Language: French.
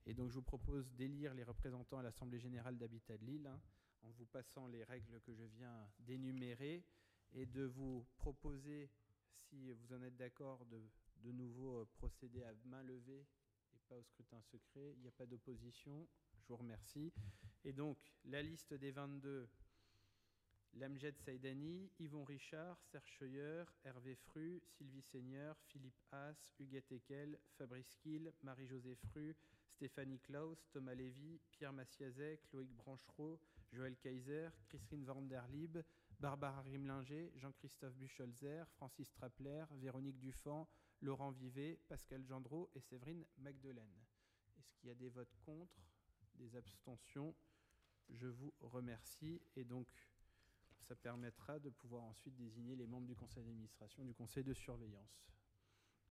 Et donc je vous propose d'élire les représentants à l'Assemblée générale d'Habitat de Lille, en vous passant les règles que je viens d'énumérer, et de vous proposer, si vous en êtes d'accord, de nouveau procéder à main levée et pas au scrutin secret. Il n'y a pas d'opposition. Je vous remercie. Et donc, la liste des 22, Lamjed Saïdani, Yvon Richard, Serge Scheuer, Hervé Fru, Sylvie Seigneur, Philippe Haas, Huguette Ekel, Fabrice Kiel, Marie-Josée Fru, Stéphanie Klaus, Thomas Lévy, Pierre Massiazek, Loïc Branchereau, Joël Kaiser, Christine Van der Lieb, Barbara Rimlinger, Jean-Christophe Bucholzer, Francis Trapler, Véronique Dufan, Laurent Vivet, Pascal Gendreau et Séverine Magdelaine. Est-ce qu'il y a des votes contre, des abstentions? Je vous remercie. Et donc, ça permettra de pouvoir ensuite désigner les membres du conseil d'administration, du conseil de surveillance.